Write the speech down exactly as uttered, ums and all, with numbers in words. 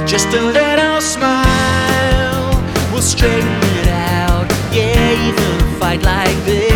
Just a little smile will straighten it out. Yeah, even a fight like this